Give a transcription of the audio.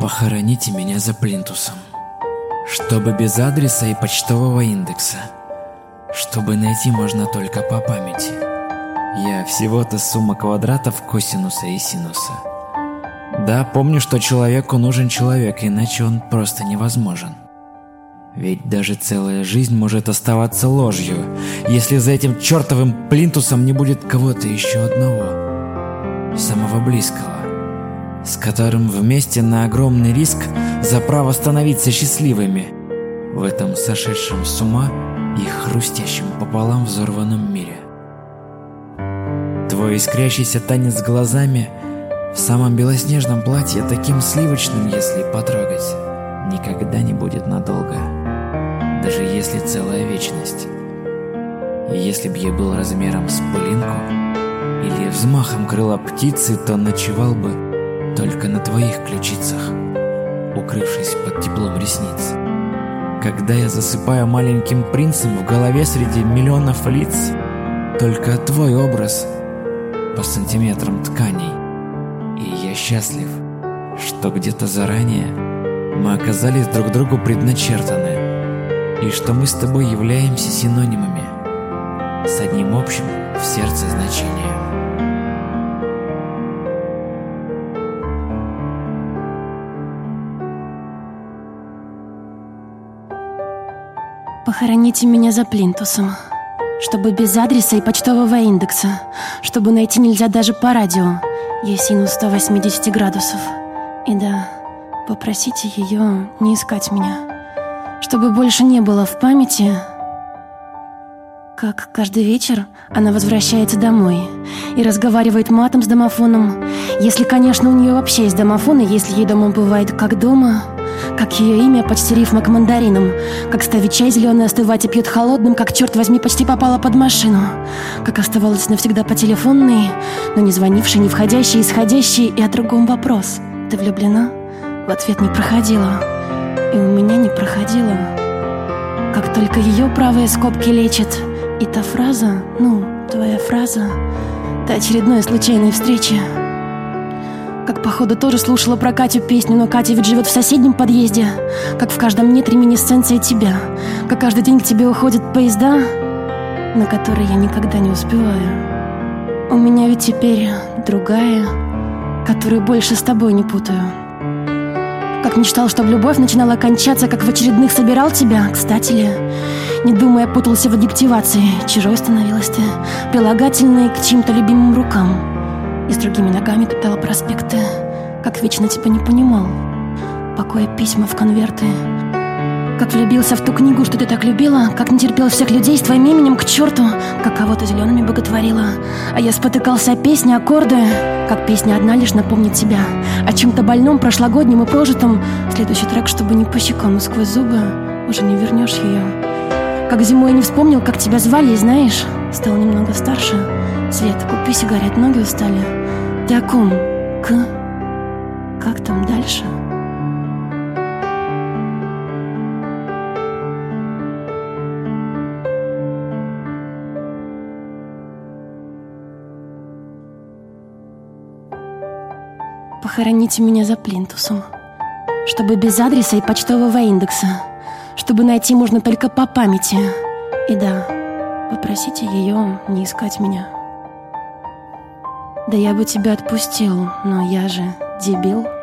Похороните меня за плинтусом, чтобы без адреса и почтового индекса, чтобы найти можно только по памяти. Я всего-то сумма квадратов косинуса и синуса. Да, помню, что человеку нужен человек, иначе он просто невозможен. Ведь даже целая жизнь может оставаться ложью, если за этим чертовым плинтусом не будет кого-то еще одного, самого близкого, с которым вместе на огромный риск за право становиться счастливыми в этом сошедшем с ума и хрустящем пополам взорванном мире. Твой искрящийся танец глазами в самом белоснежном платье, таким сливочным, если потрогать, никогда не будет надолго, даже если целая вечность. И если б я был размером с пылинку или взмахом крыла птицы, то ночевал бы только на твоих ключицах, укрывшись под теплом ресниц. Когда я засыпаю маленьким принцем в голове среди миллионов лиц, только твой образ по сантиметрам тканей. И я счастлив, что где-то заранее мы оказались друг другу предначертаны, и что мы с тобой являемся синонимами с одним общим в сердце значением. Похороните меня за плинтусом, чтобы без адреса и почтового индекса, чтобы найти нельзя даже по радио. Ей синус 180 градусов. И да, попросите ее не искать меня, чтобы больше не было в памяти, как каждый вечер она возвращается домой и разговаривает матом с домофоном. Если, конечно, у нее вообще есть домофон, и если ей дома бывает как дома, как ее имя почти рифма к мандаринам, как ставит чай зеленый остывать и пьет холодным, как, черт возьми, почти попала под машину, как оставалась навсегда по телефонной, но не звонившей, не входящей, исходящей, и о другом вопрос. Ты влюблена? В ответ не проходила, и у меня не проходила. Как только ее правые скобки лечат, и та фраза, твоя фраза, та очередная случайная встреча. Как, походу, тоже слушала про Катю песню, но Катя ведь живет в соседнем подъезде. Как в каждом нет реминисценция тебя. Как каждый день к тебе уходят поезда, на которые я никогда не успеваю. У меня ведь теперь другая, которую больше с тобой не путаю. Как мечтал, чтобы любовь начинала кончаться, как в очередных собирал тебя, кстати ли. Не думая, путался в адъективации. Чужой становилась ты, прилагательной к чьим-то любимым рукам. И с другими ногами топтала проспекты, как вечно тебя не понимал, пакуя письма в конверты. Как влюбился в ту книгу, что ты так любила, как не терпел всех людей с твоим именем к черту, как кого-то зелеными боготворила. А я спотыкался о песне, аккорды, как песня одна лишь напомнит тебя о чем-то больном, прошлогоднем и прожитом. Следующий трек, чтобы не по щекам, но сквозь зубы уже не вернешь ее. Как зимой не вспомнил, как тебя звали, и знаешь, стал немного старше. Свет, купи сигарет, ноги устали. Ты о ком? Как там дальше? Похороните меня за плинтусом, чтобы без адреса и почтового индекса, чтобы найти можно только по памяти. И да, попросите ее не искать меня. Да я бы тебя отпустил, но я же дебил.